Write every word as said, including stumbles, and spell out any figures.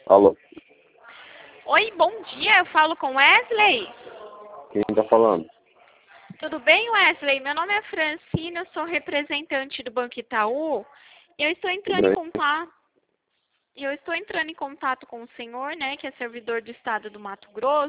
Alô, Oi, bom dia. Eu falo com Wesley. quem tá falando? Tudo bem, Wesley? Meu nome é Francina, eu sou representante do Banco Itaú. Eu estou Tudo entrando em bem? contato, eu estou entrando em contato com o senhor, né, que é servidor do Estado do Mato Grosso.